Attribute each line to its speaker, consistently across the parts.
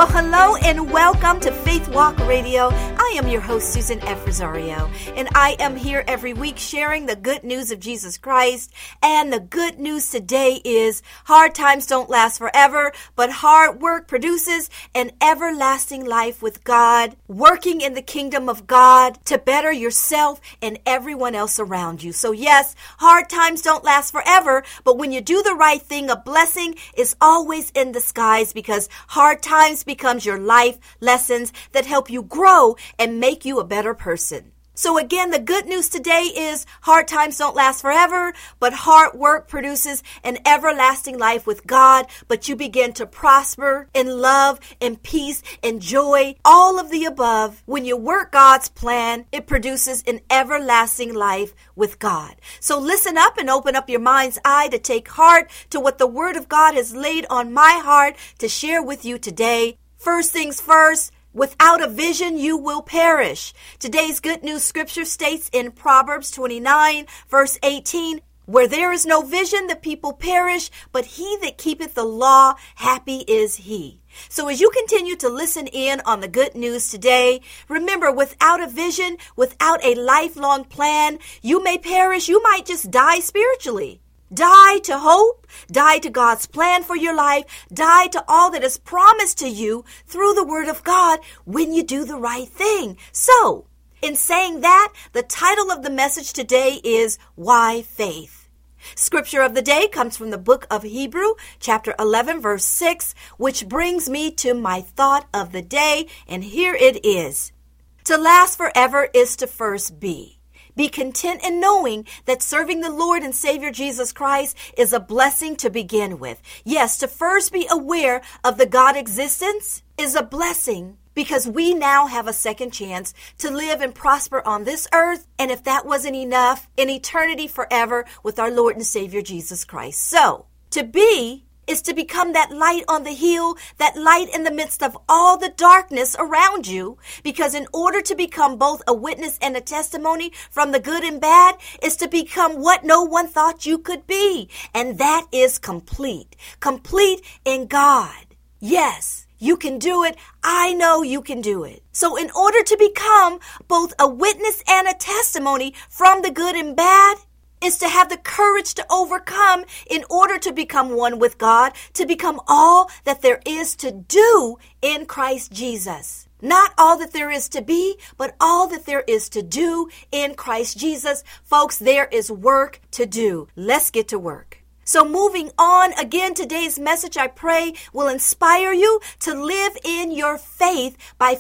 Speaker 1: Well, hello and welcome to Faith Walk Radio. I am your host, Susan F. Rosario, and I am here every week sharing the good news of Jesus Christ. And the good news today is hard times don't last forever, but hard work produces an everlasting life with God, working in the kingdom of God to better yourself and everyone else around you. So yes, hard times don't last forever, but when you do the right thing, a blessing is always in disguise, because hard times becomes your life lessons that help you grow and make you a better person. So again, the good news today is hard times don't last forever, but hard work produces an everlasting life with God. But you begin to prosper in love and peace and joy, all of the above. When you work God's plan, it produces an everlasting life with God. So listen up and open up your mind's eye to take heart to what the Word of God has laid on my heart to share with you today. First things first, without a vision, you will perish. Today's good news scripture states in Proverbs 29, verse 18, where there is no vision, the people perish, but he that keepeth the law, happy is he. So as you continue to listen in on the good news today, remember, without a vision, without a lifelong plan, you may perish. You might just die spiritually. Die to hope, die to God's plan for your life, die to all that is promised to you through the Word of God when you do the right thing. So, in saying that, the title of the message today is Why Faith? Scripture of the day comes from the book of Hebrews, chapter 11, verse 6, which brings me to my thought of the day, and here it is. To last forever is to first be. Be content in knowing that serving the Lord and Savior Jesus Christ is a blessing to begin with. Yes, to first be aware of the God existence is a blessing, because we now have a second chance to live and prosper on this earth. And if that wasn't enough, in eternity forever with our Lord and Savior Jesus Christ. So, to be is to become that light on the hill, that light in the midst of all the darkness around you. Because in order to become both a witness and a testimony from the good and bad, is to become what no one thought you could be. And that is complete. Complete in God. Yes, you can do it. I know you can do it. So in order to become both a witness and a testimony from the good and bad, is to have the courage to overcome in order to become one with God, to become all that there is to do in Christ Jesus. Not all that there is to be, but all that there is to do in Christ Jesus. Folks, there is work to do. Let's get to work. So moving on, again, today's message, I pray, will inspire you to live in your faith by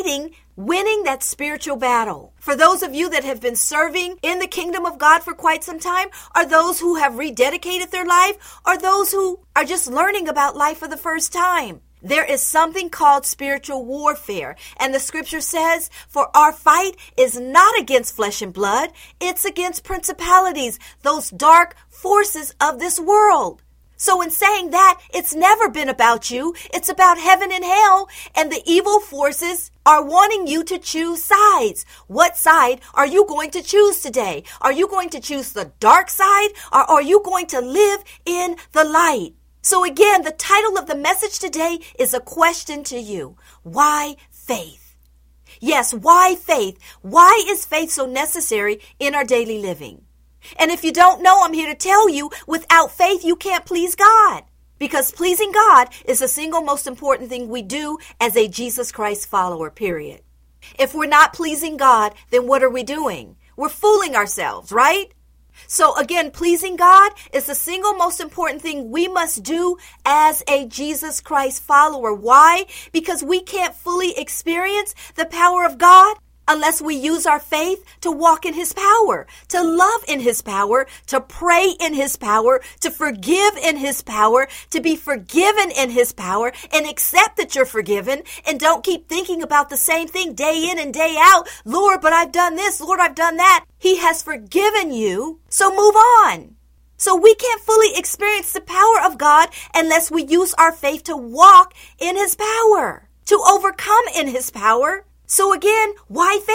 Speaker 1: winning that spiritual battle. For those of you that have been serving in the kingdom of God for quite some time, or those who have rededicated their life, or those who are just learning about life for the first time, there is something called spiritual warfare. And the scripture says, for our fight is not against flesh and blood, it's against principalities, those dark forces of this world. So in saying that, it's never been about you. It's about heaven and hell, and the evil forces are wanting you to choose sides. What side are you going to choose today? Are you going to choose the dark side, or are you going to live in the light? So again, the title of the message today is a question to you. Why faith? Yes, why faith? Why is faith so necessary in our daily living? And if you don't know, I'm here to tell you, without faith, you can't please God. Because pleasing God is the single most important thing we do as a Jesus Christ follower, period. If we're not pleasing God, then what are we doing? We're fooling ourselves, right? So again, pleasing God is the single most important thing we must do as a Jesus Christ follower. Why? Because we can't fully experience the power of God unless we use our faith to walk in His power, to love in His power, to pray in His power, to forgive in His power, to be forgiven in His power, and accept that you're forgiven, and don't keep thinking about the same thing day in and day out. Lord, but I've done this. Lord, I've done that. He has forgiven you, so move on. So we can't fully experience the power of God unless we use our faith to walk in His power, to overcome in His power. So again, why faith?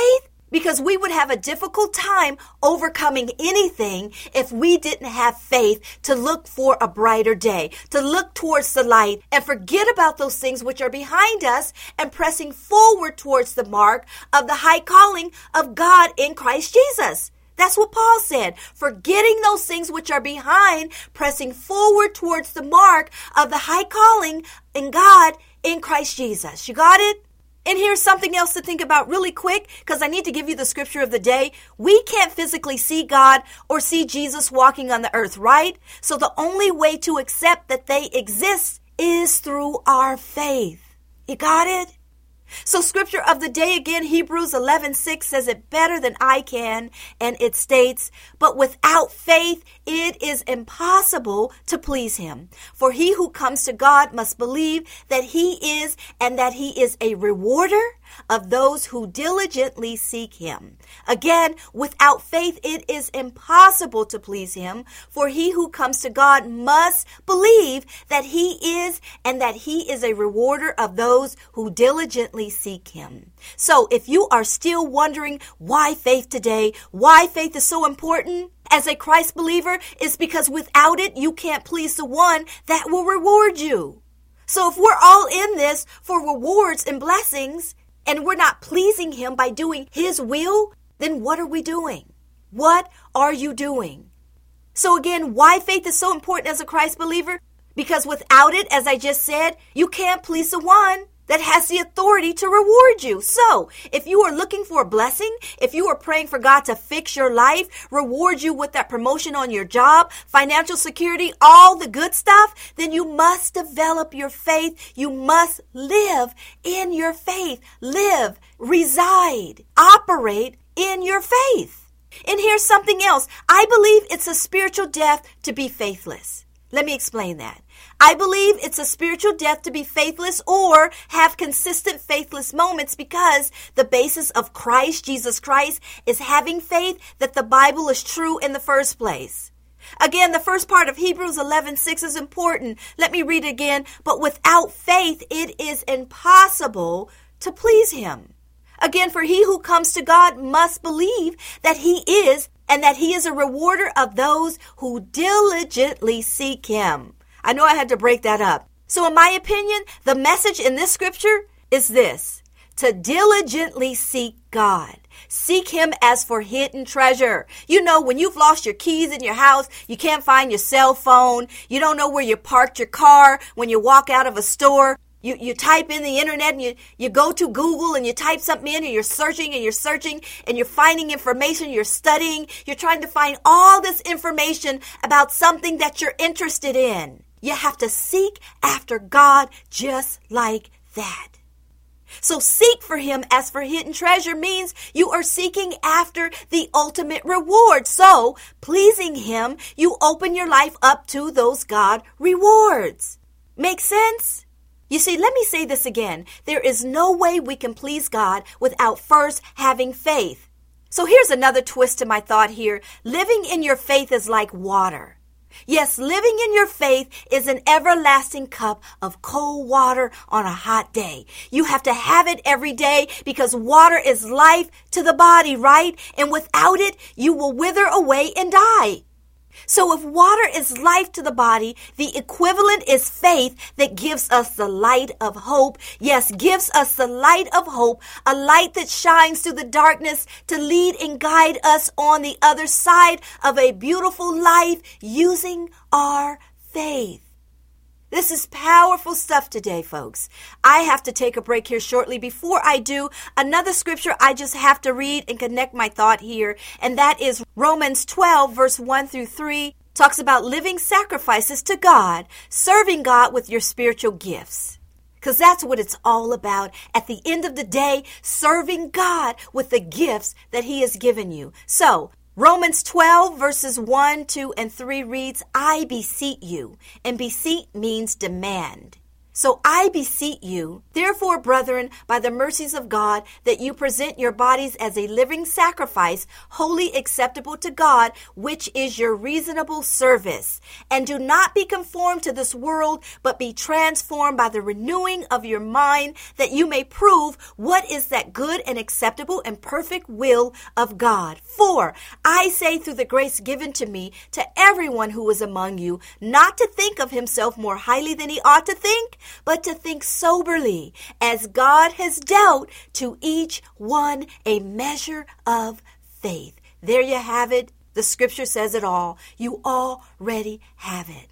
Speaker 1: Because we would have a difficult time overcoming anything if we didn't have faith to look for a brighter day, to look towards the light and forget about those things which are behind us and pressing forward towards the mark of the high calling of God in Christ Jesus. That's what Paul said, forgetting those things which are behind, pressing forward towards the mark of the high calling in God in Christ Jesus. You got it? And here's something else to think about really quick, because I need to give you the scripture of the day. We can't physically see God or see Jesus walking on the earth, right? So the only way to accept that they exist is through our faith. You got it? So scripture of the day again, Hebrews 11:6 says it better than I can, and it states, but without faith it is impossible to please him. For he who comes to God must believe that he is, and that he is a rewarder of those who diligently seek him. Again, without faith it is impossible to please him, for he who comes to God must believe that he is, and that he is a rewarder of those who diligently seek him. So if you are still wondering why faith today, why faith is so important as a Christ believer, it's because without it you can't please the one that will reward you. So if we're all in this for rewards and blessings, and we're not pleasing him by doing his will, then what are we doing? What are you doing? So again, why faith is so important as a Christ believer? Because without it, as I just said, you can't please the one that has the authority to reward you. So if you are looking for a blessing, if you are praying for God to fix your life, reward you with that promotion on your job, financial security, all the good stuff, then you must develop your faith. You must live in your faith. Live, reside, operate in your faith. And here's something else. I believe it's a spiritual death to be faithless. Let me explain that. I believe it's a spiritual death to be faithless or have consistent faithless moments, because the basis of Christ, Jesus Christ, is having faith that the Bible is true in the first place. Again, the first part of Hebrews 11:6 is important. Let me read it again. But without faith, it is impossible to please him. Again, for he who comes to God must believe that he is, and that he is a rewarder of those who diligently seek him. I know I had to break that up. So in my opinion, the message in this scripture is this: to diligently seek God. Seek him as for hidden treasure. You know, when you've lost your keys in your house, you can't find your cell phone, you don't know where you parked your car when you walk out of a store. You type in the internet and you go to Google and you type something in and you're searching and you're finding information, you're studying, you're trying to find all this information about something that you're interested in. You have to seek after God just like that. So seek for him as for hidden treasure means you are seeking after the ultimate reward. So pleasing him, you open your life up to those God rewards. Make sense? You see, let me say this again. There is no way we can please God without first having faith. So here's another twist to my thought here. Living in your faith is like water. Yes, living in your faith is an everlasting cup of cold water on a hot day. You have to have it every day because water is life to the body, right? And without it, you will wither away and die. So if water is life to the body, the equivalent is faith that gives us the light of hope. Yes, gives us the light of hope, a light that shines through the darkness to lead and guide us on the other side of a beautiful life using our faith. This is powerful stuff today, folks. I have to take a break here shortly. Before I do, another scripture I just have to read and connect my thought here, and that is Romans 12, verse 1 through 3, talks about living sacrifices to God, serving God with your spiritual gifts. Because that's what it's all about. At the end of the day, serving God with the gifts that he has given you. So, Romans 12 verses 1, 2, and 3 reads, I beseech you, and beseech means demand. So I beseech you, therefore, brethren, by the mercies of God, that you present your bodies as a living sacrifice, wholly acceptable to God, which is your reasonable service. And do not be conformed to this world, but be transformed by the renewing of your mind, that you may prove what is that good and acceptable and perfect will of God. For I say through the grace given to me, to everyone who is among you, not to think of himself more highly than he ought to think, but to think soberly, as God has dealt to each one a measure of faith. There you have it. The scripture says it all. You already have it.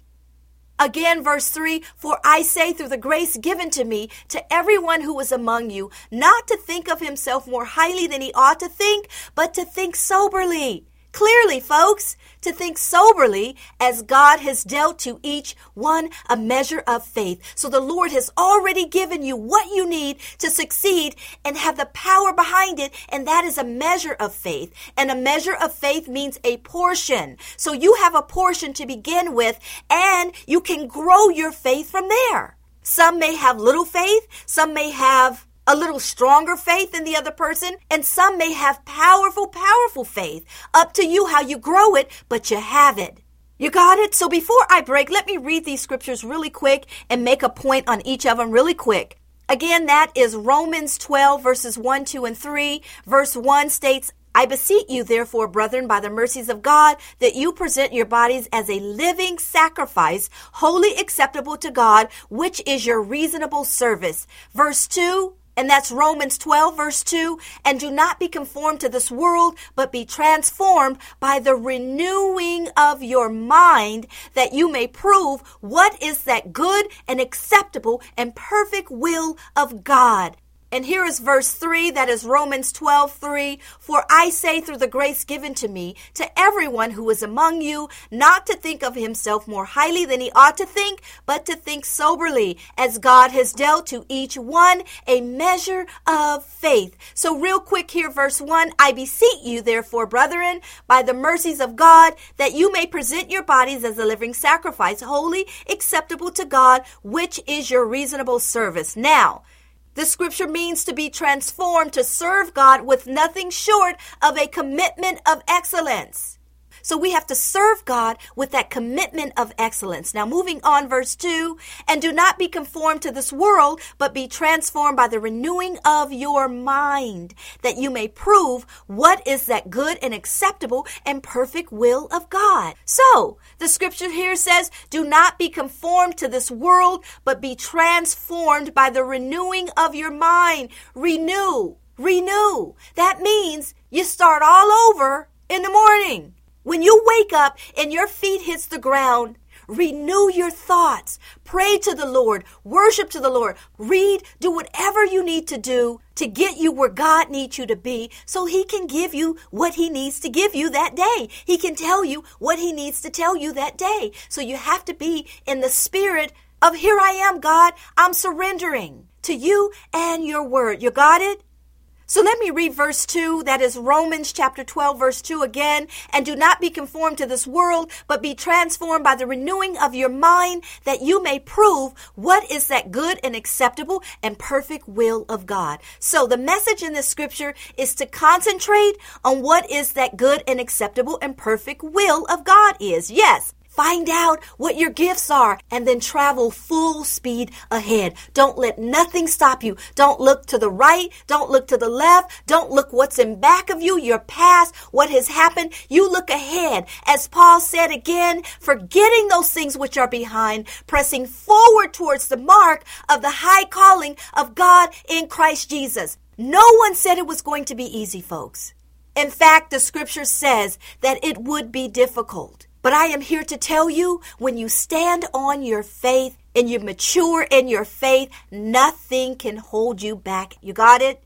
Speaker 1: Again, verse 3, for I say through the grace given to me, to everyone who is among you, not to think of himself more highly than he ought to think, but to think soberly. Clearly, folks, to think soberly, as God has dealt to each one a measure of faith. So the Lord has already given you what you need to succeed and have the power behind it, and that is a measure of faith. And a measure of faith means a portion. So you have a portion to begin with, and you can grow your faith from there. Some may have little faith, some may have a little stronger faith than the other person, and some may have powerful faith. Up to you how you grow it, but you have it. You got it? So before I break, let me read these scriptures really quick and make a point on each of them really quick. Again, that is Romans 12, verses 1, 2, and 3. Verse 1 states, I beseech you, therefore, brethren, by the mercies of God, that you present your bodies as a living sacrifice, wholly acceptable to God, which is your reasonable service. Verse 2, and that's Romans 12, verse 2. And do not be conformed to this world, but be transformed by the renewing of your mind, that you may prove what is that good and acceptable and perfect will of God. And here is verse 3, that is Romans 12, 3. For I say through the grace given to me, to everyone who is among you, not to think of himself more highly than he ought to think, but to think soberly, as God has dealt to each one a measure of faith. So real quick here, verse 1, I beseech you, therefore, brethren, by the mercies of God, that you may present your bodies as a living sacrifice, wholly acceptable to God, which is your reasonable service. Now, the scripture means to be transformed, to serve God with nothing short of a commitment of excellence. So we have to serve God with that commitment of excellence. Now moving on, verse 2, and do not be conformed to this world, but be transformed by the renewing of your mind, that you may prove what is that good and acceptable and perfect will of God. So the scripture here says, do not be conformed to this world, but be transformed by the renewing of your mind. Renew. That means you start all over in the morning. When you wake up and your feet hits the ground, renew your thoughts. Pray to the Lord. Worship to the Lord. Read. Do whatever you need to do to get you where God needs you to be, so he can give you what he needs to give you that day. He can tell you what he needs to tell you that day. So you have to be in the spirit of, here I am, God. I'm surrendering to you and your word. You got it? So let me read verse 2, that is Romans chapter 12, verse 2 again. And do not be conformed to this world, but be transformed by the renewing of your mind, that you may prove what is that good and acceptable and perfect will of God. So the message in this scripture is to concentrate on what is that good and acceptable and perfect will of God is. Yes. Find out what your gifts are and then travel full speed ahead. Don't let nothing stop you. Don't look to the right. Don't look to the left. Don't look what's in back of you, your past, what has happened. You look ahead. As Paul said again, forgetting those things which are behind, pressing forward towards the mark of the high calling of God in Christ Jesus. No one said it was going to be easy, folks. In fact, the scripture says that it would be difficult. But I am here to tell you, when you stand on your faith and you mature in your faith, nothing can hold you back. You got it?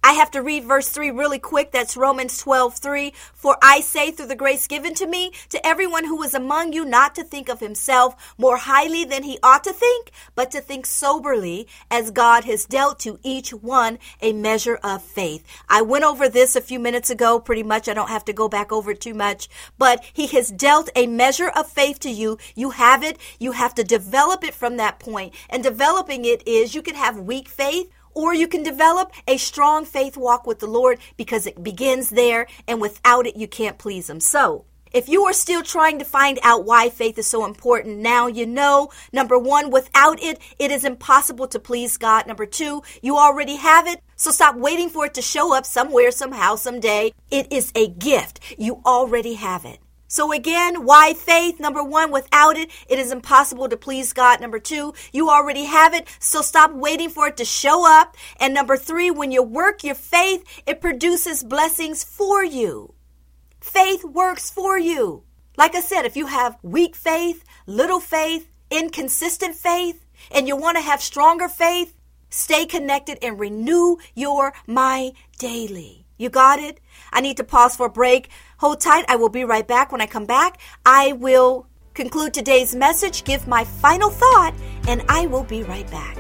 Speaker 1: I have to read verse 3 really quick. That's Romans 12:3. For I say through the grace given to me, to everyone who is among you, not to think of himself more highly than he ought to think, but to think soberly, as God has dealt to each one a measure of faith. I went over this a few minutes ago, pretty much. I don't have to go back over it too much, but he has dealt a measure of faith to you. You have it. You have to develop it from that point. And developing it is you can have weak faith, or you can develop a strong faith walk with the Lord, because it begins there, and without it, you can't please him. So if you are still trying to find out why faith is so important, now you know. Number one, without it, it is impossible to please God. Number two, you already have it, so stop waiting for it to show up somewhere, somehow, someday. It is a gift. You already have it. So again, why faith? Number one, without it, it is impossible to please God. Number two, you already have it, so stop waiting for it to show up. And number three, when you work your faith, it produces blessings for you. Faith works for you. Like I said, if you have weak faith, little faith, inconsistent faith, and you want to have stronger faith, stay connected and renew your mind daily. You got it? I need to pause for a break. Hold tight. I will be right back. When I come back, I will conclude today's message, give my final thought, and I will be right back.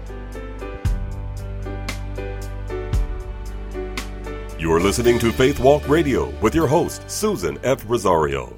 Speaker 2: You are listening to Faith Walk Radio with your host, Susan F. Rosario.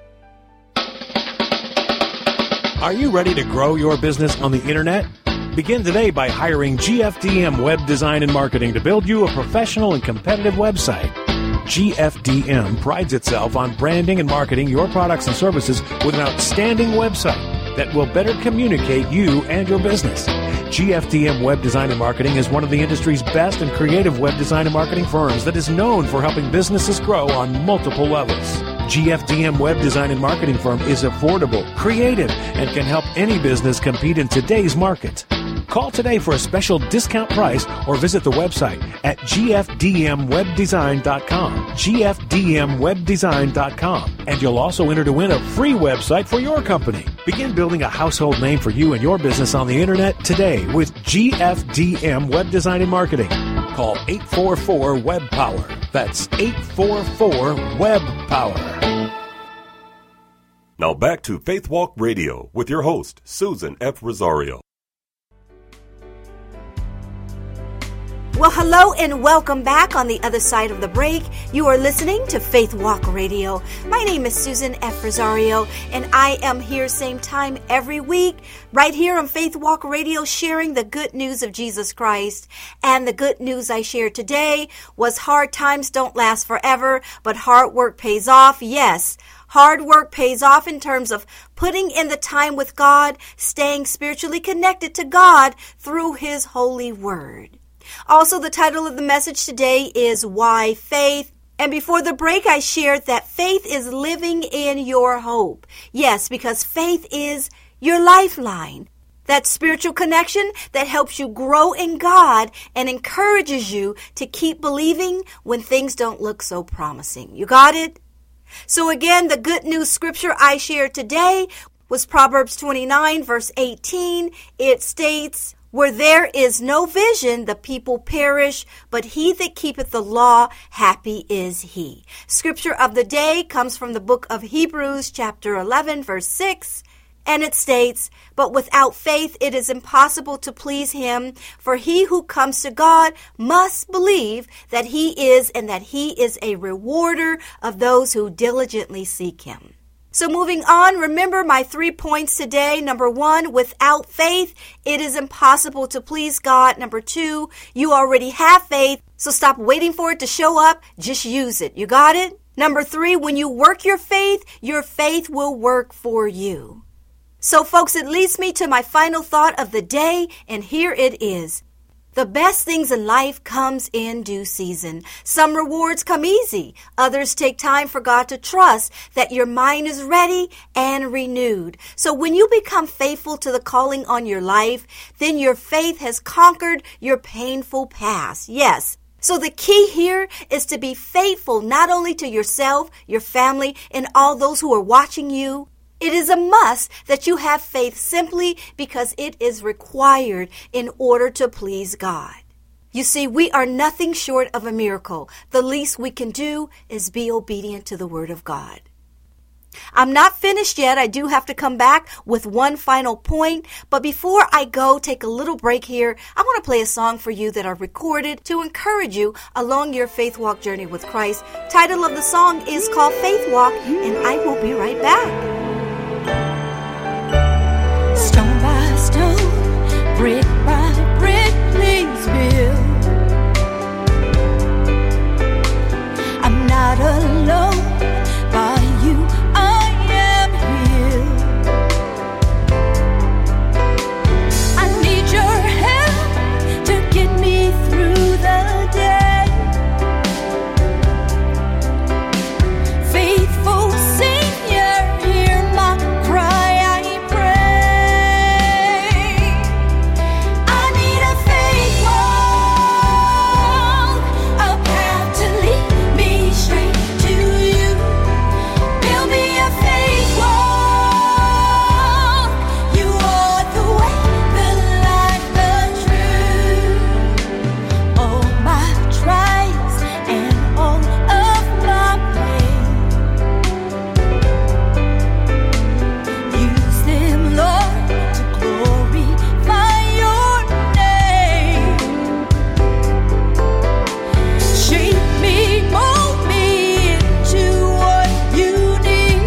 Speaker 3: Are you ready to grow your business on the internet? Begin today by hiring GFDM Web Design and Marketing to build you a professional and competitive website. GFDM prides itself on branding and marketing your products and services with an outstanding website that will better communicate you and your business. GFDM Web Design and Marketing is one of the industry's best and creative web design and marketing firms that is known for helping businesses grow on multiple levels. GFDM Web Design and Marketing firm is affordable, creative, and can help any business compete in today's market. Call today for a special discount price or visit the website at gfdmwebdesign.com, gfdmwebdesign.com, and you'll also enter to win a free website for your company. Begin building a household name for you and your business on the internet today with GFDM Web Design and Marketing. Call 844-WEB-POWER. That's 844-WEB-POWER.
Speaker 2: Now back to Faith Walk Radio with your host, Susan F. Rosario.
Speaker 1: Well, hello and welcome back on the other side of the break. You are listening to Faith Walk Radio. My name is Susan F. Rosario, and I am here same time every week, right here on Faith Walk Radio, sharing the good news of Jesus Christ. And the good news I shared today was hard times don't last forever, but hard work pays off. Yes, hard work pays off in terms of putting in the time with God, staying spiritually connected to God through His holy word. Also, the title of the message today is Why Faith? And before the break, I shared that faith is living in your hope. Yes, because faith is your lifeline. That spiritual connection that helps you grow in God and encourages you to keep believing when things don't look so promising. You got it? So again, the good news scripture I shared today was Proverbs 29, verse 18. It states, where there is no vision, the people perish, but he that keepeth the law, happy is he. Scripture of the day comes from the book of Hebrews, chapter 11, verse 6, and it states, but without faith it is impossible to please him, for he who comes to God must believe that he is, and that he is a rewarder of those who diligently seek him. So moving on, remember my 3 points today. Number 1, without faith, it is impossible to please God. Number 2, you already have faith, so stop waiting for it to show up. Just use it. You got it? Number 3, when you work your faith will work for you. So folks, it leads me to my final thought of the day, and here it is. The best things in life comes in due season. Some rewards come easy. Others take time for God to trust that your mind is ready and renewed. So when you become faithful to the calling on your life, then your faith has conquered your painful past. Yes. So the key here is to be faithful not only to yourself, your family, and all those who are watching you. It is a must that you have faith simply because it is required in order to please God. You see, we are nothing short of a miracle. The least we can do is be obedient to the Word of God. I'm not finished yet. I do have to come back with one final point. But before I go, take a little break here. I want to play a song for you that I recorded to encourage you along your faith walk journey with Christ. Title of the song is called Faith Walk, and I will be right back.
Speaker 4: Stone by stone, brick by brick, please build. I'm not alone. By you I am healed. I need your help to get me through the day. Faithful Savior, hear my cry, I pray. I need a faith walk, a path to lead me straight to you. Build me a faith walk. You are the way, the life, the truth. All my trials and all of my pain, use them, Lord, to glorify your name. Shape me, mold me into what you need.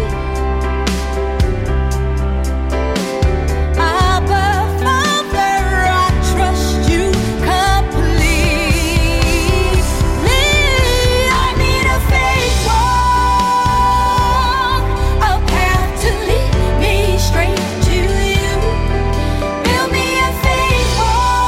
Speaker 4: Abba, Father, I trust you completely. I need a faith walk, a path to lead me straight to you. Build me a faith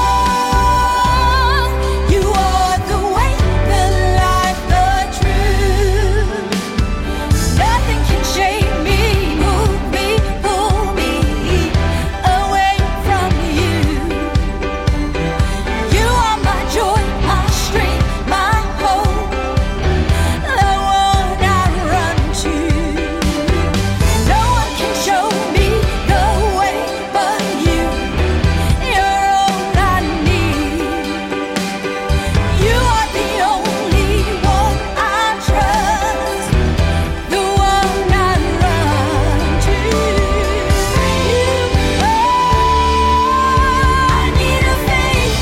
Speaker 4: walk. You are the way, the life, the truth. Nothing can shake me, move me, pull me away from you. You are my joy, my strength, my hope, the one I run to. No one can show me the way but you. You're all I need. You are the only one I trust, the one I run to. I need a faith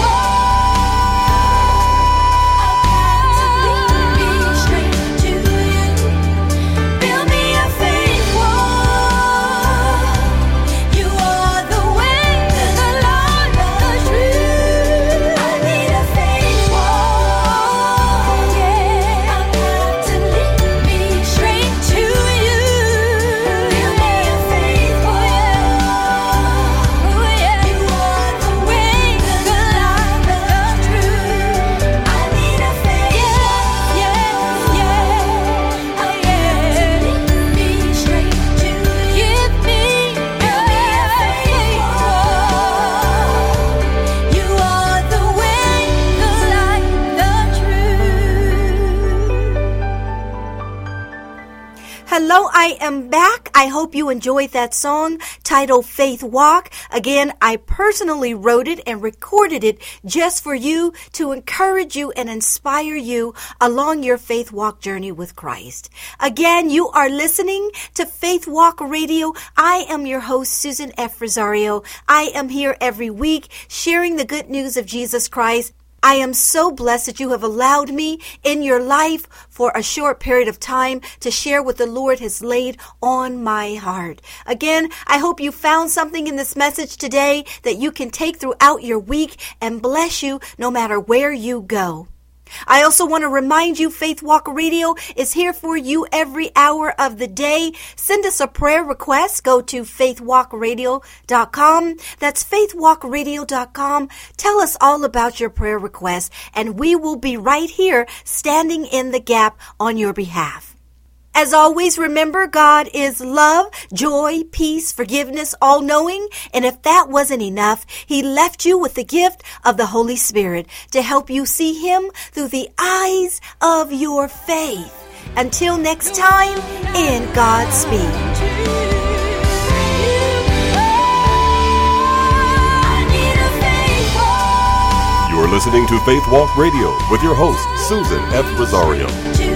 Speaker 4: walk, a path to lead me straight to you. Build me a faith walk. You are the way, the light, the truth. I need a faith walk, yeah, a path to lead me straight to you. Build me a faith walk, oh yeah. You are the way, the light, the truth. I need a faith walk, yeah, yeah, a path to lead me straight to you. Give me a faith walk. You are the way, the light, the truth.
Speaker 1: Hello, I am back. I hope you enjoyed that song titled Faith Walk. Again, I personally wrote it and recorded it just for you to encourage you and inspire you along your faith walk journey with Christ. Again, you are listening to Faith Walk Radio. I am your host, Susan F. Rosario. I am here every week sharing the good news of Jesus Christ. I am so blessed that you have allowed me in your life for a short period of time to share what the Lord has laid on my heart. Again, I hope you found something in this message today that you can take throughout your week and bless you no matter where you go. I also want to remind you, Faith Walk Radio is here for you every hour of the day. Send us a prayer request. Go to faithwalkradio.com. That's faithwalkradio.com. Tell us all about your prayer request, and we will be right here standing in the gap on your behalf. As always, remember, God is love, joy, peace, forgiveness, all-knowing. And if that wasn't enough, He left you with the gift of the Holy Spirit to help you see Him through the eyes of your faith. Until next time, in Godspeed.
Speaker 2: You're listening to Faith Walk Radio with your host, Susan F. Rosario.